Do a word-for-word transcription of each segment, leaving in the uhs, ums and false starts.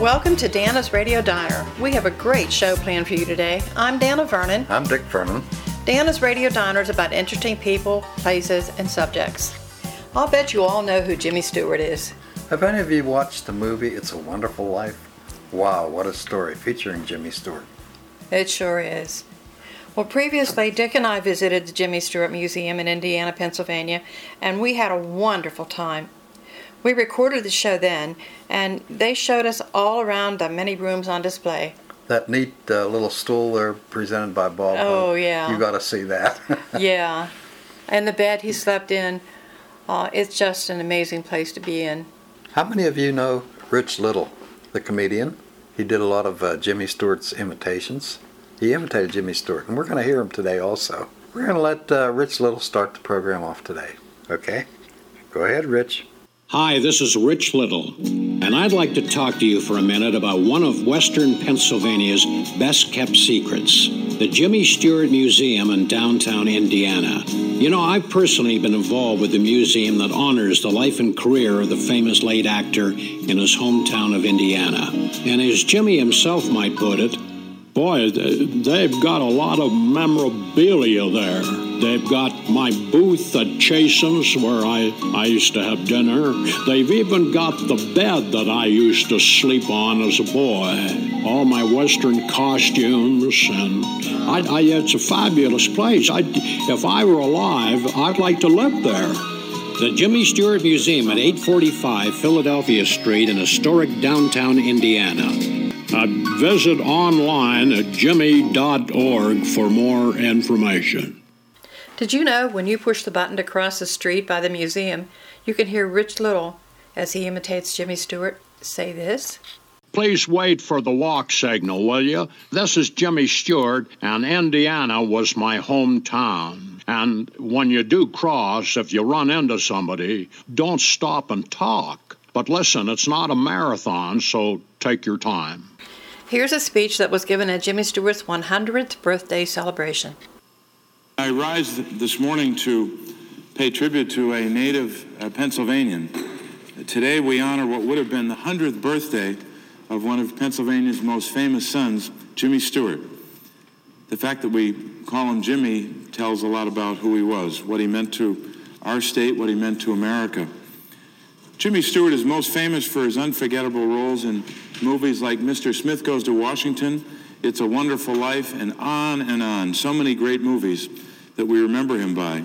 Welcome to Dana's Radio Diner. We have a great show planned for you today. I'm Dana Vernon. I'm Dick Vernon. Dana's Radio Diner is about interesting people, places, and subjects. I'll bet you all know who Jimmy Stewart is. Have any of you watched the movie It's a Wonderful Life? Wow, what a story featuring Jimmy Stewart. It sure is. Well, previously, Dick and I visited the Jimmy Stewart Museum in Indiana, Pennsylvania, and we had a wonderful time. We recorded the show then, and they showed us all around the many rooms on display. That neat uh, little stool there presented by Bob. Oh, Hope. yeah. You got to see that. Yeah. And the bed he slept in, uh, it's just an amazing place to be in. How many of you know Rich Little, the comedian? He did a lot of uh, Jimmy Stewart's imitations. He imitated Jimmy Stewart, and we're going to hear him today also. We're going to let uh, Rich Little start the program off today. Okay? Go ahead, Rich. Hi, this is Rich Little, and I'd like to talk to you for a minute about one of Western Pennsylvania's best-kept secrets, the Jimmy Stewart Museum in downtown Indiana. You know, I've personally been involved with the museum that honors the life and career of the famous late actor in his hometown of Indiana. And as Jimmy himself might put it, boy, they've got a lot of memorabilia there. They've got my booth at Chasen's where I, I used to have dinner. They've even got the bed that I used to sleep on as a boy. All my Western costumes, and I, I, it's a fabulous place. I, if I were alive, I'd like to live there. The Jimmy Stewart Museum at eight forty-five Philadelphia Street in historic downtown Indiana. Uh, visit online at jimmy dot org for more information. Did you know when you push the button to cross the street by the museum, you can hear Rich Little, as he imitates Jimmy Stewart, say this? Please wait for the walk signal, will you? This is Jimmy Stewart, and Indiana was my hometown. And when you do cross, if you run into somebody, don't stop and talk. But listen, it's not a marathon, so take your time. Here's a speech that was given at Jimmy Stewart's one hundredth birthday celebration. I rise this morning to pay tribute to a native uh, Pennsylvanian. Today we honor what would have been the one hundredth birthday of one of Pennsylvania's most famous sons, Jimmy Stewart. The fact that we call him Jimmy tells a lot about who he was, what he meant to our state, what he meant to America. Jimmy Stewart is most famous for his unforgettable roles in movies like Mister Smith Goes to Washington, It's a Wonderful Life, and on and on. So many great movies that we remember him by.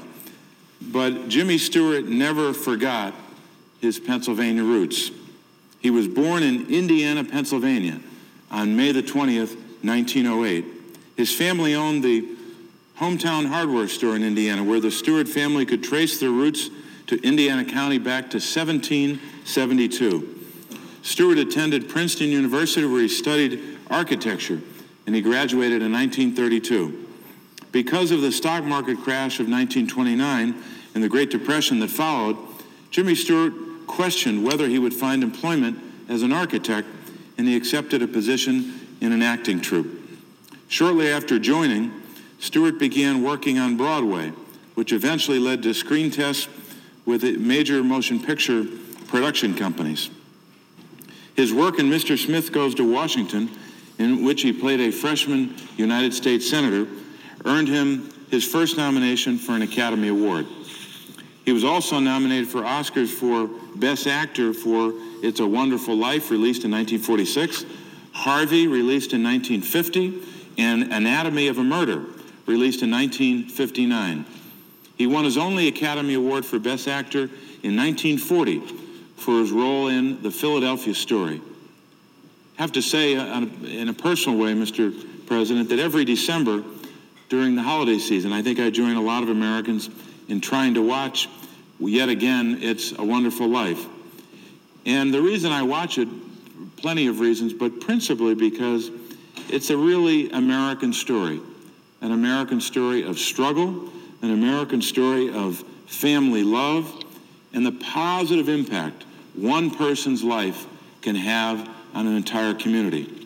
But Jimmy Stewart never forgot his Pennsylvania roots. He was born in Indiana, Pennsylvania on May the twentieth, nineteen oh eight. His family owned the hometown hardware store in Indiana, where the Stewart family could trace their roots to Indiana County back to seventeen seventy-two. Stewart attended Princeton University, where he studied architecture, and he graduated in nineteen thirty-two. Because of the stock market crash of nineteen twenty-nine and the Great Depression that followed, Jimmy Stewart questioned whether he would find employment as an architect, and he accepted a position in an acting troupe. Shortly after joining, Stewart began working on Broadway, which eventually led to screen tests with major motion picture production companies. His work in Mister Smith Goes to Washington, in which he played a freshman United States Senator, earned him his first nomination for an Academy Award. He was also nominated for Oscars for Best Actor for It's a Wonderful Life, released in nineteen forty-six, Harvey, released in nineteen fifty, and Anatomy of a Murder, released in nineteen fifty-nine. He won his only Academy Award for Best Actor in nineteen forty for his role in The Philadelphia Story. I have to say, uh, in a personal way, Mister President, that every December during the holiday season, I think I join a lot of Americans in trying to watch, yet again, It's a Wonderful Life. And the reason I watch it, plenty of reasons, but principally because it's a really American story, an American story of struggle, an American story of family love, and the positive impact one person's life can have on an entire community.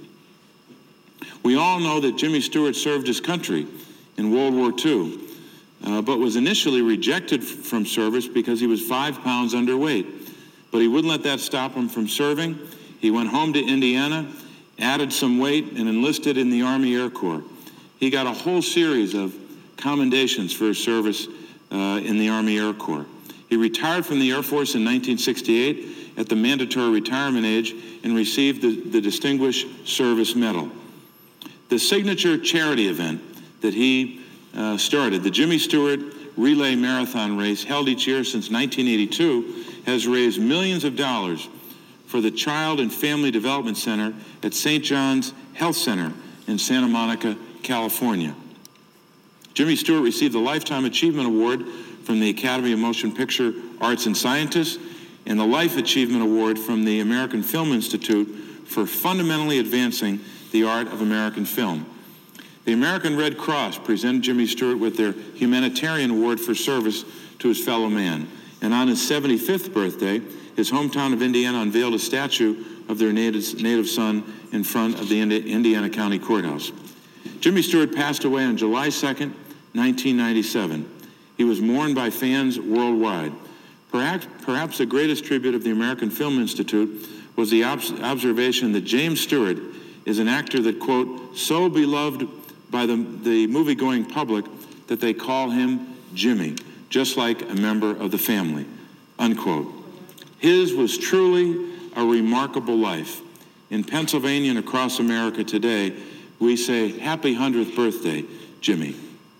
We all know that Jimmy Stewart served his country in World War Two, uh, but was initially rejected f- from service because he was five pounds underweight. But he wouldn't let that stop him from serving, He went home to Indiana, added some weight, and enlisted in the Army Air Corps. He got a whole series of commendations for his service uh, in the Army Air Corps. He retired from the Air Force in nineteen sixty-eight at the mandatory retirement age and received the, the Distinguished Service Medal. The signature charity event that he uh, started, the Jimmy Stewart Relay Marathon Race, held each year since nineteen eighty-two, has raised millions of dollars for the Child and Family Development Center at Saint John's Health Center in Santa Monica, California. Jimmy Stewart received the Lifetime Achievement Award from the Academy of Motion Picture Arts and Scientists and the Life Achievement Award from the American Film Institute for fundamentally advancing the art of American film. The American Red Cross presented Jimmy Stewart with their Humanitarian Award for service to his fellow man. And on his seventy-fifth birthday, his hometown of Indiana unveiled a statue of their native, native son in front of the Indi- Indiana County Courthouse. Jimmy Stewart passed away on July second, nineteen ninety-seven. He was mourned by fans worldwide. Perhaps, perhaps the greatest tribute of the American Film Institute was the ob- observation that James Stewart is an actor that, quote, so beloved by the, the movie-going public that they call him Jimmy, just like a member of the family, unquote. His was truly a remarkable life. In Pennsylvania and across America today, we say, happy hundredth birthday, Jimmy.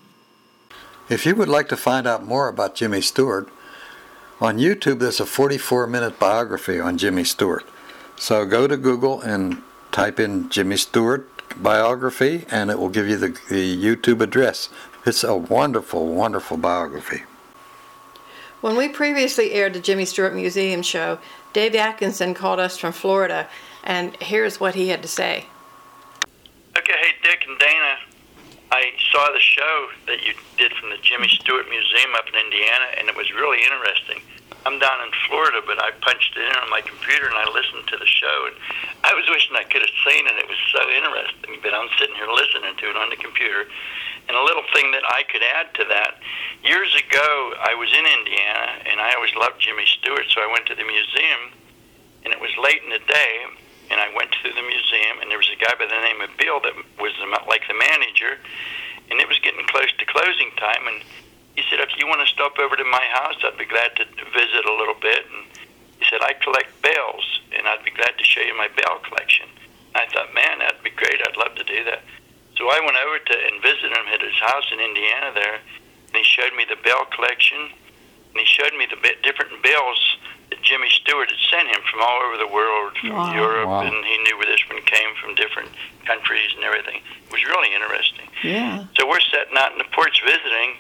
If you would like to find out more about Jimmy Stewart, on YouTube there's a forty-four minute biography on Jimmy Stewart. So go to Google and type in Jimmy Stewart biography and it will give you the, the YouTube address. It's a wonderful, wonderful biography. When we previously aired the Jimmy Stewart Museum show, Dave Atkinson called us from Florida, and here's what he had to say. Okay, hey, Dick and Dana, I saw the show that you did from the Jimmy Stewart Museum up in Indiana, and it was really interesting. I'm down in Florida, but I punched it in on my computer, and I listened to the show, and I was wishing I could have seen it. It was so interesting, but I'm sitting here listening to it on the computer. And a little thing that I could add to that, years ago, I was in Indiana, and I always loved Jimmy Stewart, so I went to the museum, and it was late in the day, and I went to the museum, and there was a guy by the name of Bill that was the, like the manager, and it was getting close to closing time, and he said, if you want to stop over to my house, I'd be glad to visit a little bit. And he said, I collect bells, and I'd be glad to show you my bell collection. And I thought, man, that'd be great. I'd love to do that. So I went over to and visited him at his house in Indiana there, and he showed me the bell collection, and he showed me the bit different bells that Jimmy Stewart had sent him from all over the world, from Wow. Europe, Wow. and he knew where this one came from, different countries and everything. It was really interesting. Yeah. So we're sitting out in the porch visiting,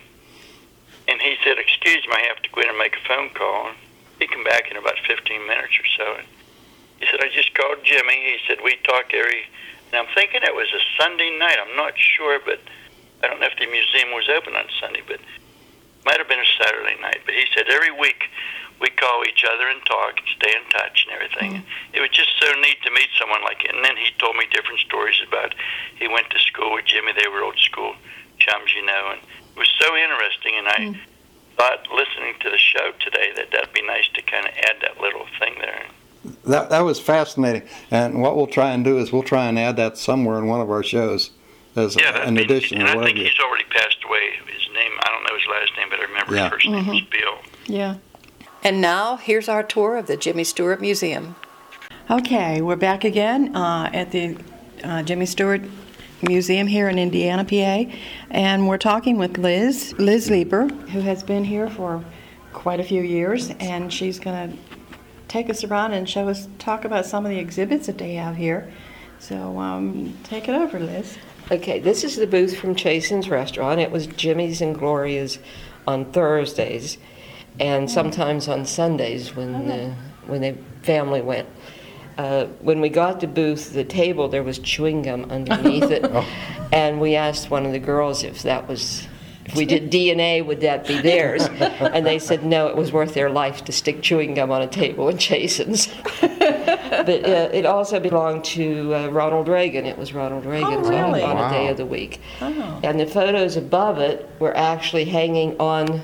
and he said, excuse me, I have to go in and make a phone call. He came back in about fifteen minutes or so. He said, I just called Jimmy. He said, we talk every, and I'm thinking it was a Sunday night. I'm not sure, but I don't know if the museum was open on Sunday, but it might have been a Saturday night. But he said, every week we call each other and talk and stay in touch and everything. Mm-hmm. It was just so neat to meet someone like it. And then he told me different stories about, he went to school with Jimmy. They were old school chums, you know, and it was so interesting, and I mm. thought, listening to the show today, that that'd be nice to kind of add that little thing there. That that was fascinating, and what we'll try and do is we'll try and add that somewhere in one of our shows as yeah, an be, addition. And or I whatever. think he's already passed away. His name, I don't know his last name, but I remember yeah. his first mm-hmm. name was Bill. Yeah. And now, here's our tour of the Jimmy Stewart Museum. Okay, we're back again uh, at the uh, Jimmy Stewart Museum here in Indiana, P A, and we're talking with Liz, Liz Lieber, who has been here for quite a few years, and she's going to take us around and show us, talk about some of the exhibits that they have here. So um, take it over, Liz. Okay, this is the booth from Chasen's Restaurant. It was Jimmy's and Gloria's on Thursdays, and sometimes on Sundays when uh, when the family went. Uh, when we got the booth, the table, there was chewing gum underneath it, Oh. and we asked one of the girls if that was, if we did D N A, would that be theirs? And they said no, it was worth their life to stick chewing gum on a table in Chasen's. But uh, it also belonged to uh, Ronald Reagan. It was Ronald Reagan's really? on, on Wow. a day of the week. Oh. And the photos above it were actually hanging on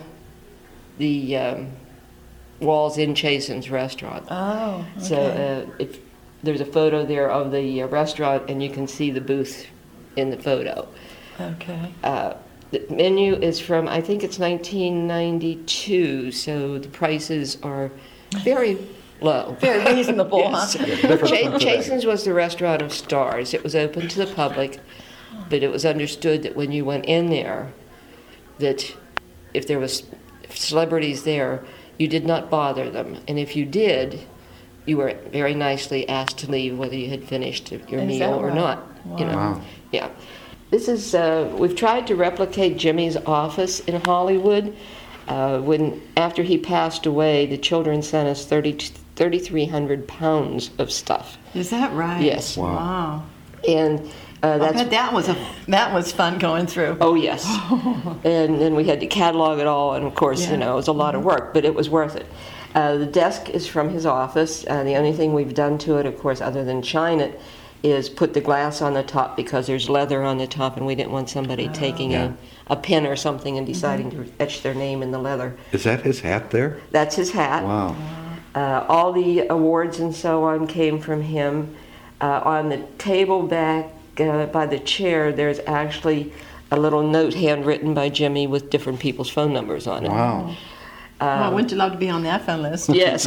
the um, walls in Chasen's Restaurant. Oh, okay. So uh, if there's a photo there of the uh, restaurant, and you can see the booth in the photo. Okay. Uh, the menu is from, I think it's nineteen ninety-two, so the prices are very low. Very reasonable, Yes. huh? Different from Ch- today. Chasen's was the restaurant of stars. It was open to the public, but it was understood that when you went in there, that if there was celebrities there, you did not bother them. And if you did, you were very nicely asked to leave whether you had finished your Is meal that or right? not. You know, Wow. yeah. This is, uh, we've tried to replicate Jimmy's office in Hollywood. Uh, when, after he passed away, the children sent us thirty, thirty-three hundred pounds of stuff. Is that right? Yes. Wow. Wow. And uh, I that's bet that was a that was fun going through. Oh, yes. And then we had to catalog it all, and of course, Yeah. you know, it was a lot of work, but it was worth it. Uh, the desk is from his office. Uh, the only thing we've done to it, of course, other than shine it, is put the glass on the top because there's leather on the top, and we didn't want somebody taking Yeah. a, a pen or something and deciding to etch their name in the leather. Is that his hat there? That's his hat. Wow. Uh, all the awards and so on came from him. Uh, on the table back uh, by the chair, there's actually a little note handwritten by Jimmy with different people's phone numbers on it. Wow. Well, wouldn't you love to be on that phone list? Yes.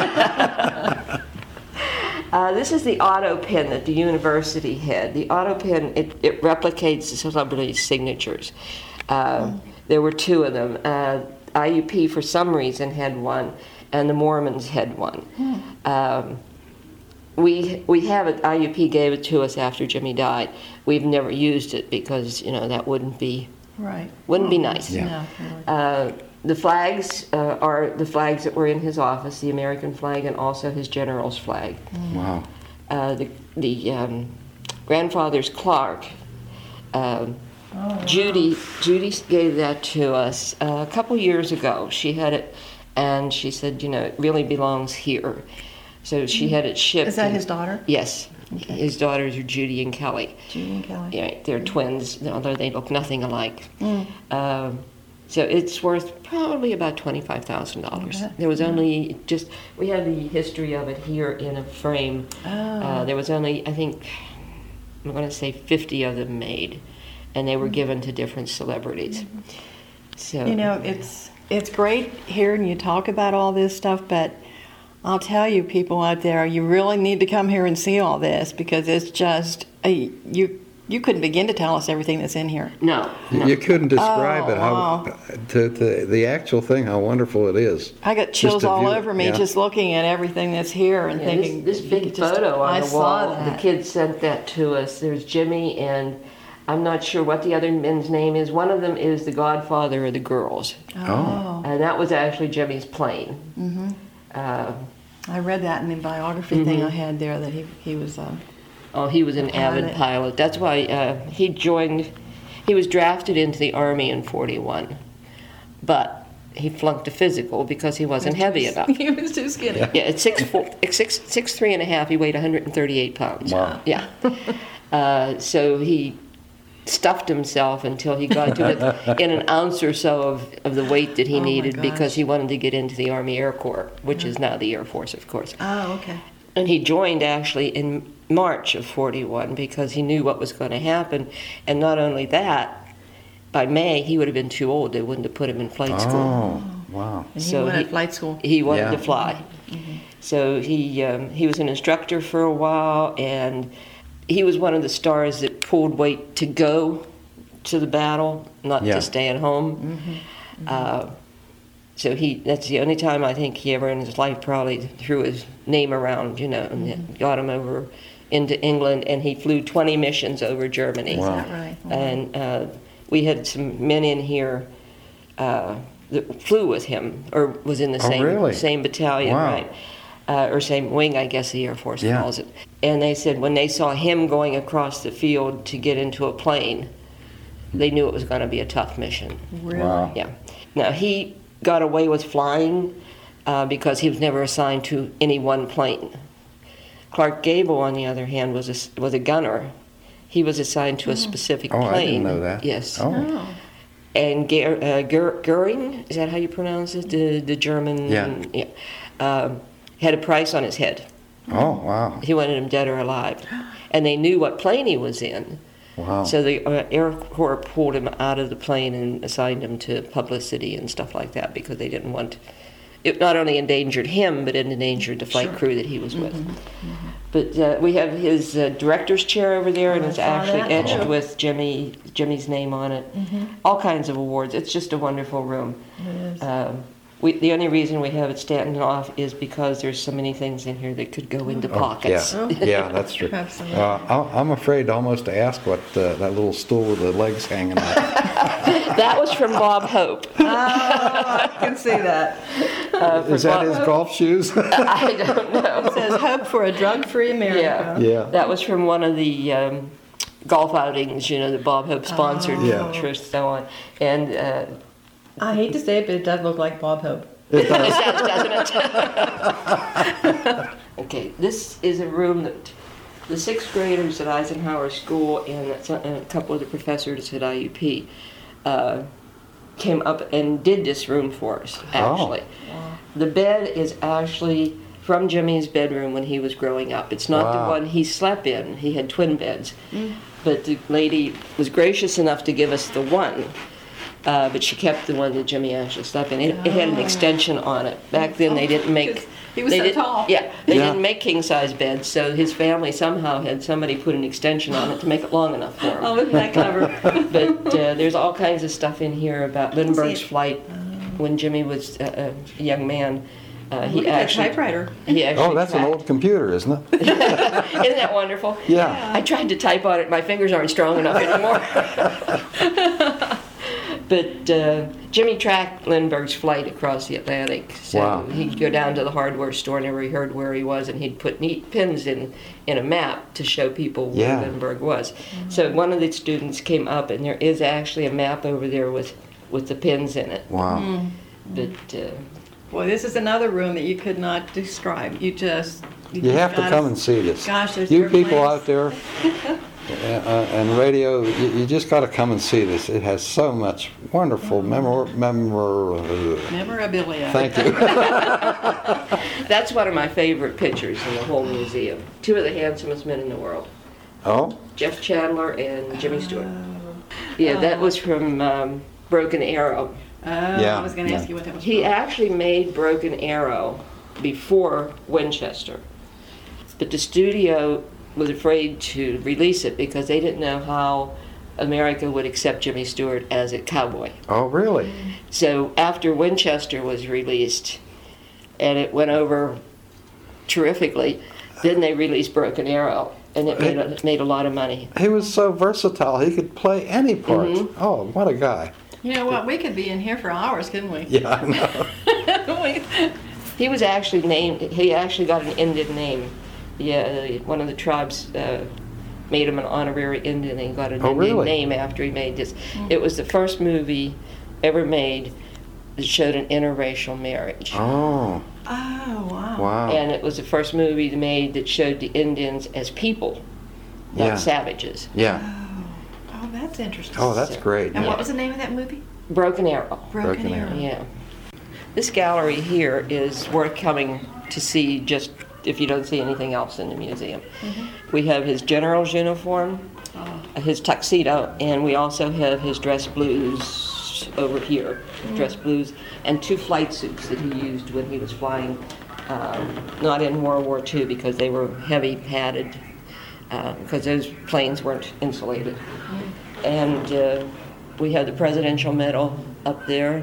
uh, this is the auto pen that the university had. The auto pen, it, it replicates the celebrities' signatures. Uh, There were two of them. Uh, I U P, for some reason, had one, and the Mormons had one. Um, we we have it. I U P gave it to us after Jimmy died. We've never used it because you know that wouldn't be Right. wouldn't be nice. Yeah. No, really. Uh, the flags uh, are the flags that were in his office, the American flag and also his general's flag. Wow. Uh, the the um, grandfather's Clark. Um, Judy Judy gave that to us uh, a couple years ago. She had it, and she said, you know, it really belongs here. So she had it shipped. Is that and- his daughter? Yes. His daughters are Judy and Kelly. Judy and Kelly. Yeah, they're twins, although they look nothing alike. Um, so it's worth probably about twenty-five thousand dollars. Okay. There was only just, we had the history of it here in a frame. Uh, there was only, I think, I'm going to say fifty of them made, and they were given to different celebrities. So You know, it's it's great hearing you talk about all this stuff, but I'll tell you, people out there, you really need to come here and see all this because it's just uh, you you couldn't begin to tell us everything that's in here. no, no. You couldn't describe Oh, it. How wow. to, to the actual thing, how wonderful it is. I got chills Just to all view it, over me yeah. just looking at everything that's here and Yeah, thinking. this, this you big could just- photo on I the saw wall, that. the kids sent that to us. There's Jimmy, and I'm not sure what the other men's name is. One of them is the godfather of the girls, Oh. and that was actually Jimmy's plane. Mm-hmm. Uh, I read that in the biography thing I had there that he he was. Uh, oh, he was an avid Pilot. pilot. That's why uh, he joined. He was drafted into the Army in forty-one, but he flunked a physical because he wasn't heavy enough. he was too skinny. Yeah, at six, four, six, six three and a half, he weighed one hundred thirty-eight pounds. Wow. Yeah. Uh, so he stuffed himself until he got to it in an ounce or so of, of the weight that he Oh, my needed gosh. because he wanted to get into the Army Air Corps, which is now the Air Force, of course. Oh, okay. And he joined actually in March of forty-one because he knew what was going to happen. And not only that, by May, he would have been too old. They wouldn't have put him in flight school. Oh, wow. And he So went he- at flight school. He wanted Yeah. to fly. So he um, he was an instructor for a while, and he was one of the stars that pulled weight to go to the battle, not Yeah. to stay at home. Uh, so he that's the only time I think he ever in his life probably threw his name around, you know, and it got him over into England, and he flew twenty missions over Germany. Wow. Is that right? And uh, we had some men in here uh, that flew with him, or was in the Oh, same really? same battalion, Wow. right? Uh, or same wing, I guess the Air Force Yeah. calls it. And they said when they saw him going across the field to get into a plane, they knew it was going to be a tough mission. Really? Wow. Yeah. Now he got away with flying uh, because he was never assigned to any one plane. Clark Gable, on the other hand, was a, was a gunner. He was assigned to a specific Oh, plane. I didn't know that. Yes. Oh. Oh. And Ger, uh, Ger, Goering, is that how you pronounce it? The, the German. Yeah. yeah, um, had a price on his head. Oh, wow. He wanted him dead or alive. And they knew what plane he was in. Wow. So the uh, Air Corps pulled him out of the plane and assigned him to publicity and stuff like that because they didn't want... It not only endangered him, but it endangered the flight Sure. crew that he was with. Mhm, mhm. But uh, we have his uh, director's chair over there, and I it's saw actually that, etched too. with Jimmy Jimmy's name on it. Mhm. All kinds of awards. It's just a wonderful room. It is. Um, we, the only reason we have it standing off is because there's so many things in here that could go into pockets. Yeah, yeah, that's true. Absolutely. Uh, I- I'm afraid almost to ask what uh, that little stool with the legs hanging out. That was from Bob Hope. Oh, I can see that. Uh, for Is that Bob- his golf shoes? I don't know. It says Hope for a Drug-Free America. Yeah. Yeah. That was from one of the um, golf outings, you know, that Bob Hope sponsored, Yeah. and so on. And uh, I hate to say it, but it does look like Bob Hope. it does, doesn't it? Okay, this is a room that the sixth graders at Eisenhower School and a couple of the professors at I U P uh, came up and did this room for us, actually. The bed is actually from Jimmy's bedroom when he was growing up. It's not Wow. the one he slept in. He had twin beds. But the lady was gracious enough to give us the one. Uh, but she kept the one that Jimmy actually slept in. It, it had an extension on it. Back then, they didn't make. He was they so didn't- tall. Yeah, they Yeah. didn't make king size beds, so his family somehow had somebody put an extension on it to make it long enough for him. Oh, isn't that clever? But uh, there's all kinds of stuff in here about Lindbergh's See it. flight when Jimmy was uh, a young man. Uh, he Look at that actually, typewriter. he actually. Oh, that's an cracked- old computer, isn't it? Isn't that wonderful? Yeah. I tried to type on it. My fingers aren't strong enough anymore. But uh, Jimmy tracked Lindbergh's flight across the Atlantic. So Wow. he'd go down to the hardware store whenever he heard where he was, and he'd put neat pins in, in a map to show people where Yeah. Lindbergh was. So one of the students came up, and there is actually a map over there with, with the pins in it. Wow. But uh, Boy, this is another room that you could not describe. You just... You just have to gotta- come and see this. Gosh, there's You people airplanes. out there uh, and radio, you, you just got to come and see this. It has so much wonderful memor memor. Memorabilia. Thank you. that's one of my favorite pictures in the whole museum. Two of the handsomest men in the world. Oh, Jeff Chandler and Jimmy Stewart. Yeah, that was from um, Broken Arrow. Oh, Yeah, I was going to yeah. ask you what that was He from. actually made Broken Arrow before Winchester, but the studio was afraid to release it because they didn't know how America would accept Jimmy Stewart as a cowboy. oh, really? So after Winchester was released, and it went over terrifically, then they released Broken Arrow, and it made a, made a lot of money. He was so versatile. He could play any part. Mhm. Oh, what a guy. You know what? We could be in here for hours, couldn't we? Yeah, I know. We- He was actually named, he actually got an Indian name. Yeah, one of the tribes uh, made him an honorary Indian, and he got an Oh, Indian really? name after he made this. It was the first movie ever made that showed an interracial marriage. Oh, Oh, wow. wow. And it was the first movie made that showed the Indians as people, not Yeah. savages. Yeah. Oh, that's interesting. Oh, that's great. And Yeah. what was the name of that movie? Broken Arrow. Broken, Broken Arrow. Arrow. Yeah. This gallery here is worth coming to see just if you don't see anything else in the museum. We have his general's uniform, his tuxedo, and we also have his dress blues over here, dress blues, and two flight suits that he used when he was flying, um, not in World War Two because they were heavy padded, uh, because those planes weren't insulated. And uh, we have the Presidential Medal up there,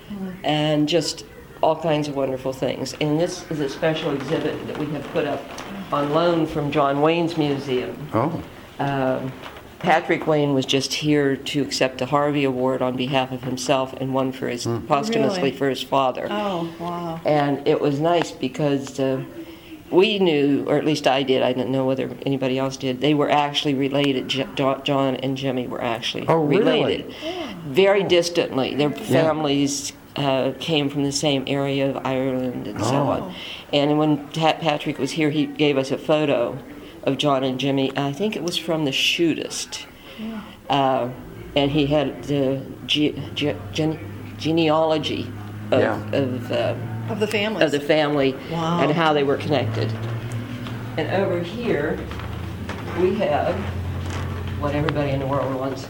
and just all kinds of wonderful things. And this is a special exhibit that we have put up on loan from John Wayne's museum. Oh, Um, Patrick Wayne was just here to accept a Harvey Award on behalf of himself and one for his posthumously Really? for his father. Oh, wow. And it was nice because uh, we knew, or at least I did, I didn't know whether anybody else did, they were actually related. J- Jo- John and Jimmy were actually Oh, really? related. Very distantly. Their families uh, came from the same area of Ireland and so Oh. on. And when Pat- Patrick was here, he gave us a photo of John and Jimmy. I think it was from the Shootist. Uh, and he had the ge- ge- gene- genealogy of, Yeah. of, uh, Of the families. of the family Wow. and how they were connected. And over here, we have what everybody in the world wants.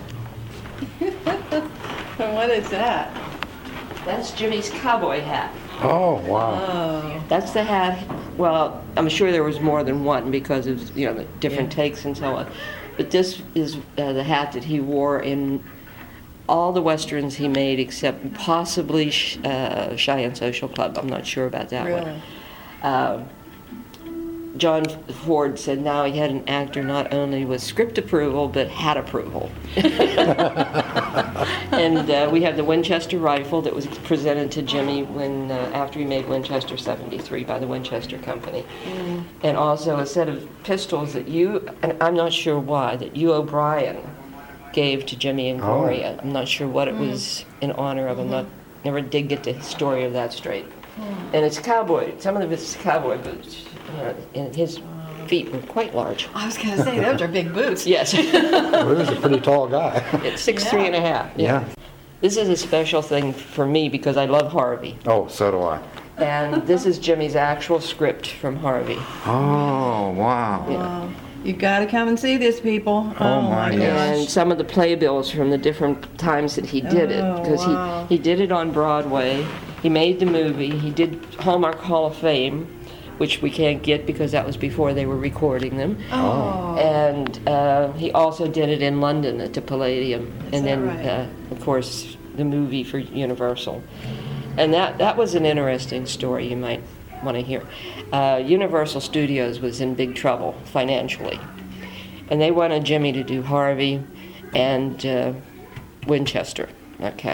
And what is that? That's Jimmy's cowboy hat. Oh, wow. Oh. That's the hat. Well, I'm sure there was more than one because of, you know, the different Yeah. takes and so on. But this is uh, the hat that he wore in all the westerns he made except possibly Sh- uh, Cheyenne Social Club. I'm not sure about that Really? one. Uh, John Ford said now he had an actor not only with script approval, but hat approval. And uh, we have the Winchester rifle that was presented to Jimmy when uh, after he made Winchester seventy-three by the Winchester Company. Mm. And also a set of pistols that you, and I'm not sure why, that you O'Brien gave to Jimmy and Gloria. I'm not sure what it Mm. was in honor of. I'm not, never did get the story of that straight. Mm. And it's cowboy, some of it's cowboy boots. Uh, and his feet were quite large. I was going to say, those are big boots. Yes. Well, he's a pretty tall guy. It's six Yeah. three and a half. Yeah. This is a special thing for me because I love Harvey. Oh, so do I. And this is Jimmy's actual script from Harvey. Oh, wow. Yeah. You got to come and see this, people. Oh, my gosh. And some of the playbills from the different times that he did it. Oh, Because wow. he, he did it on Broadway. He made the movie. He did Hallmark Hall of Fame, which we can't get because that was before they were recording them. Oh. And uh, he also did it in London at the Palladium. Is and that then, right? uh, of course, the movie for Universal. And that, that was an interesting story you might want to hear. Uh, Universal Studios was in big trouble financially. And they wanted Jimmy to do Harvey and uh, Winchester, okay?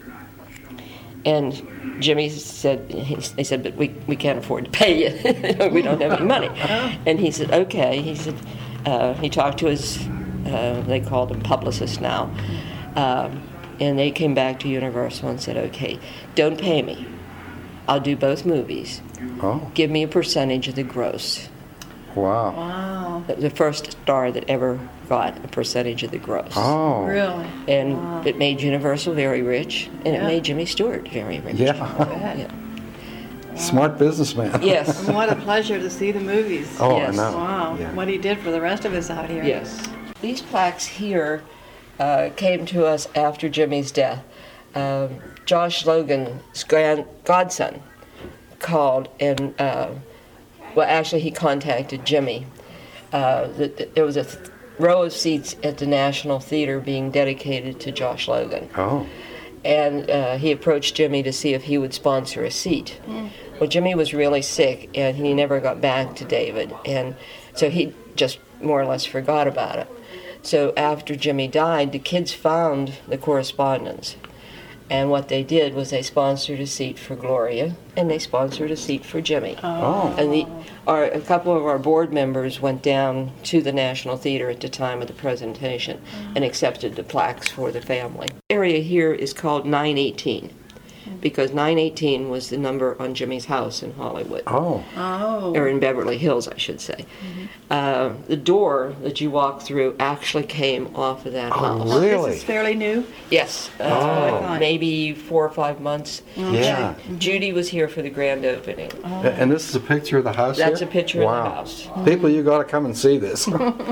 And Jimmy said, he, they said, but we, we can't afford to pay you. We don't have any money. And he said, okay. He said, uh, he talked to his, uh, they called him publicist now. Um, and they came back to Universal and said, okay, don't pay me. I'll do both movies. Oh, Give me a percentage of the gross. wow. Wow. The first star that ever got a percentage of the gross. Oh. Really? And Wow. it made Universal very rich, and Yeah. it made Jimmy Stewart very rich. Yeah. Good. Yeah. Smart businessman. Yes. And what a pleasure to see the movies. Oh, Yes. I know. Wow. Yeah. What he did for the rest of us out here. Yes. These plaques here uh, came to us after Jimmy's death. Um, Josh Logan's grand godson called and, uh, well, actually, he contacted Jimmy. Uh, that there was a th- row of seats at the National Theater being dedicated to Josh Logan. Oh. And uh, he approached Jimmy to see if he would sponsor a seat. Mm. Well, Jimmy was really sick, and he never got back to David, and so he just more or less forgot about it. So after Jimmy died, the kids found the correspondence, and what they did was they sponsored a seat for Gloria, and they sponsored a seat for Jimmy. Oh. And the, our, a couple of our board members went down to the National Theater at the time of the presentation and accepted the plaques for the family. The area here is called nine eighteen because nine eighteen was the number on Jimmy's house in Hollywood. Oh. Oh. Or in Beverly Hills, I should say. Mm-hmm. Uh, the door that you walk through actually came off of that Oh, house. really? This is fairly new. Yes, uh, Oh. maybe four or five months. Yeah. Judy was here for the grand opening. A- And this is a picture of the house That's here? a picture wow. of the house. People, you got to come and see this.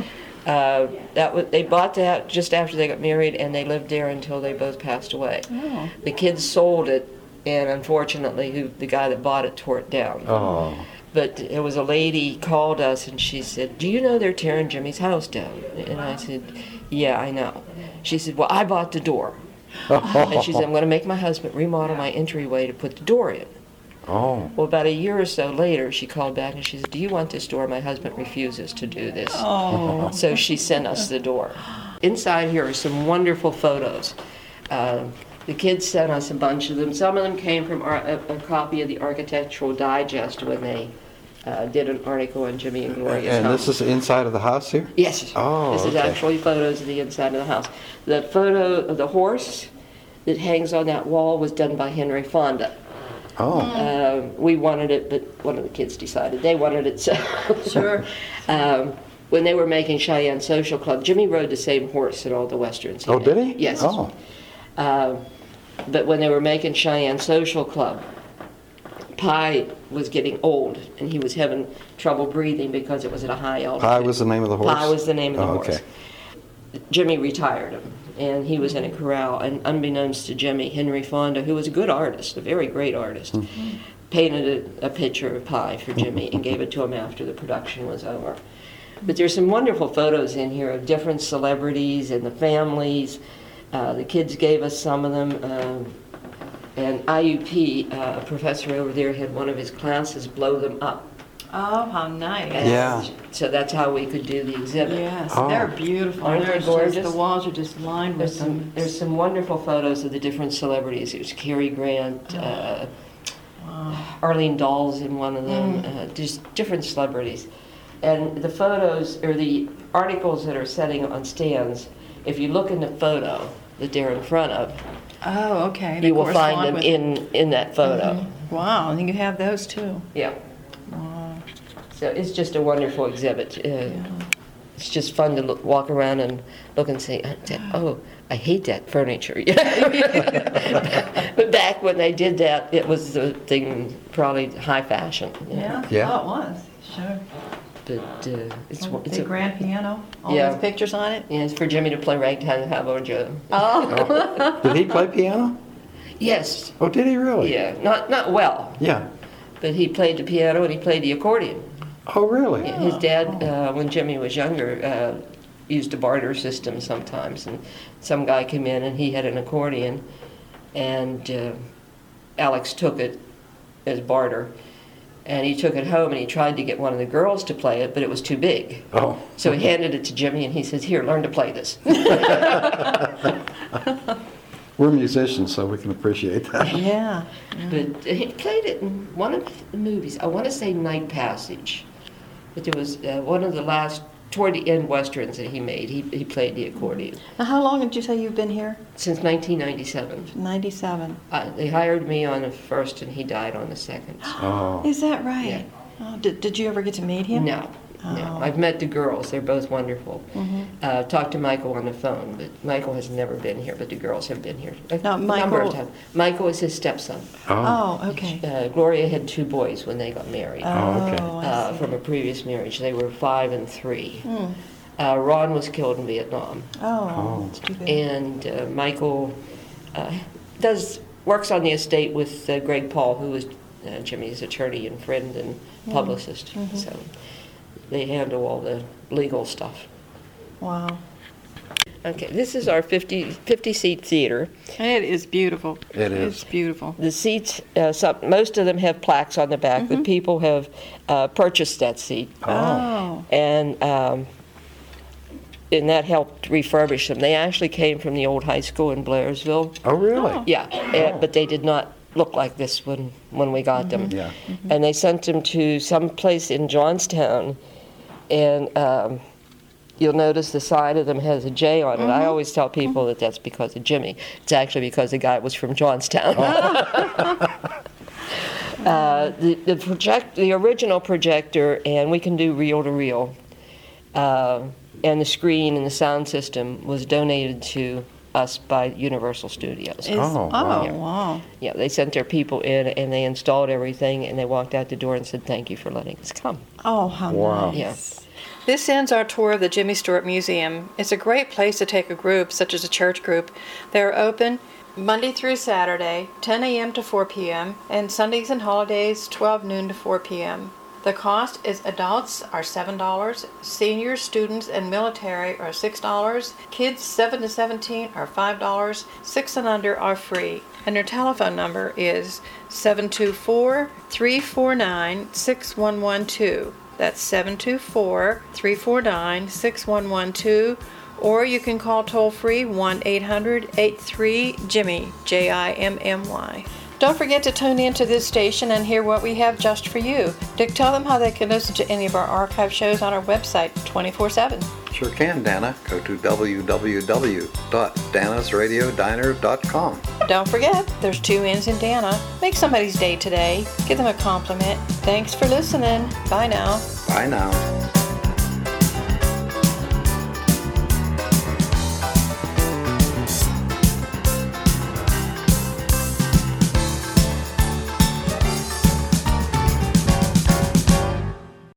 Uh, that was, they bought that just after they got married, and they lived there until they both passed away. Oh. The kids sold it, and unfortunately, who, the guy that bought it tore it down. Oh. But there was a lady called us, and she said, "Do you know they're tearing Jimmy's house down?" And I said, "Yeah, I know." She said, "Well, I bought the door." And she said, "I'm going to make my husband remodel my entryway to put the door in." Oh. Well, about a year or so later, she called back and she said, "Do you want this door? My husband refuses to do this." Oh. So she sent us the door. Inside here are some wonderful photos. Uh, the kids sent us a bunch of them. Some of them came from our, a, a copy of the Architectural Digest when they uh, did an article on Jimmy and Gloria's And home. this is inside of the house here? Yes. Oh, This is okay. actually photos of the inside of the house. The photo of the horse that hangs on that wall was done by Henry Fonda. Oh. Uh, we wanted it, but one of the kids decided they wanted it. So, Sure. um, when they were making Cheyenne Social Club, Jimmy rode the same horse at all the westerns. Oh, did he? Yes. Oh. Uh, but when they were making Cheyenne Social Club, Pie was getting old, and he was having trouble breathing because it was at a high altitude. Pie was the name of the horse? Pie was the name of the Oh, horse. okay. Jimmy retired him, and he was in a corral, and unbeknownst to Jimmy, Henry Fonda, who was a good artist, a very great artist, mm-hmm. painted a, a picture of Pie for Jimmy and gave it to him after the production was over. But there's some wonderful photos in here of different celebrities and the families. Uh, the kids gave us some of them. Um, and I U P, uh, a professor over there, had one of his classes blow them up. Oh, how nice. And Yeah. So that's how we could do the exhibit. Yes, Oh. they're beautiful. Aren't they They're just- gorgeous? the walls are just lined There's with some, them. there's some wonderful photos of the different celebrities. It was Cary Grant, uh, Arlene Dahl's in one of them, uh, just different celebrities. And the photos, or the articles that are sitting on stands, if you look in the photo that they're in front of, Oh, okay. They you will find correspond them with- in, in that photo. Wow, and you have those too. Yeah. So it's just a wonderful exhibit. Uh, It's just fun to look, walk around and look and say, oh, I hate that furniture. But back when they did that, it was the thing, probably high fashion. you know. Yeah? Yeah. Oh, it was. Sure. But uh, it's, Oh, it's the a, grand piano, all Yeah. those pictures on it. yeah, it's for Jimmy to play Ragtime Cowboy Joe. Oh, Did he play piano? Yes, Oh, did he really? yeah, not not well, Yeah. but he played the piano and he played the accordion. Oh, really? Yeah, his dad, uh, when Jimmy was younger, uh, used a barter system sometimes, and some guy came in and he had an accordion, and uh, Alex took it as barter, and he took it home and he tried to get one of the girls to play it, but it was too big. Oh. So he handed it to Jimmy and he says, "Here, learn to play this." We're musicians, so we can appreciate that. yeah. But he played it in one of the movies. I want to say Night Passage, but there was uh, one of the last, toward the end, westerns that he made. He, he played the accordion. Now, how long did you say you've been here? Since nineteen ninety-seven. ninety-seven. Uh, they hired me on the first and he died on the second. Oh. Is that right? Yeah. Oh, did, did you ever get to meet him? No, no. I've met the girls. They're both wonderful. Uh, talked to Michael on the phone, but Michael has never been here, but the girls have been here a No, number Michael- of times. Michael is his stepson. Oh. Oh, okay. Uh, Gloria had two boys when they got married. Oh, okay. I uh, see. from a previous marriage. They were five and three. Hmm. Uh, Ron was killed in Vietnam, Oh, that's too bad. and uh, Michael uh, does works on the estate with uh, Greg Paul, who was uh, Jimmy's attorney and friend and publicist. So they handle all the legal stuff. Wow. Okay, this is our fifty, fifty seat theater. It is beautiful. It is. It's beautiful. The seats, uh, some, most of them have plaques on the back, but people have uh, purchased that seat. Oh. and um, and that helped refurbish them. They actually came from the old high school in Blairsville. Oh, really? Yeah, uh, but they did not look like this when, when we got them. Yeah. And they sent them to some place in Johnstown, and um, you'll notice the side of them has a J on it. I always tell people that that's because of Jimmy. It's actually because the guy was from Johnstown. Uh, the the project, the original projector, and we can do reel to reel, uh, and the screen and the sound system was donated to us by Universal Studios. Is- Oh, wow. oh, wow. Yeah, they sent their people in and they installed everything, and they walked out the door and said, "Thank you for letting us come." Oh, how Wow. nice. Yeah. This ends our tour of the Jimmy Stewart Museum. It's a great place to take a group, such as a church group. They're open Monday through Saturday, ten a.m. to four p.m., and Sundays and holidays, twelve noon to four p.m. The cost is adults are seven dollars, seniors, students, and military are six dollars, kids seven to seventeen are five dollars, six and under are free. And their telephone number is seven two four, three four nine, six one one two. That's seven two four, three four nine, six one one two, or you can call toll-free one eight hundred, eight three, Jimmy, J I M M Y. Don't forget to tune in to this station and hear what we have just for you. Dick, tell them how they can listen to any of our archive shows on our website twenty-four seven. Sure can, Dana. Go to w w w dot danas radio diner dot com. Don't forget, there's two N's in Dana. Make somebody's day today. Give them a compliment. Thanks for listening. Bye now. Bye now.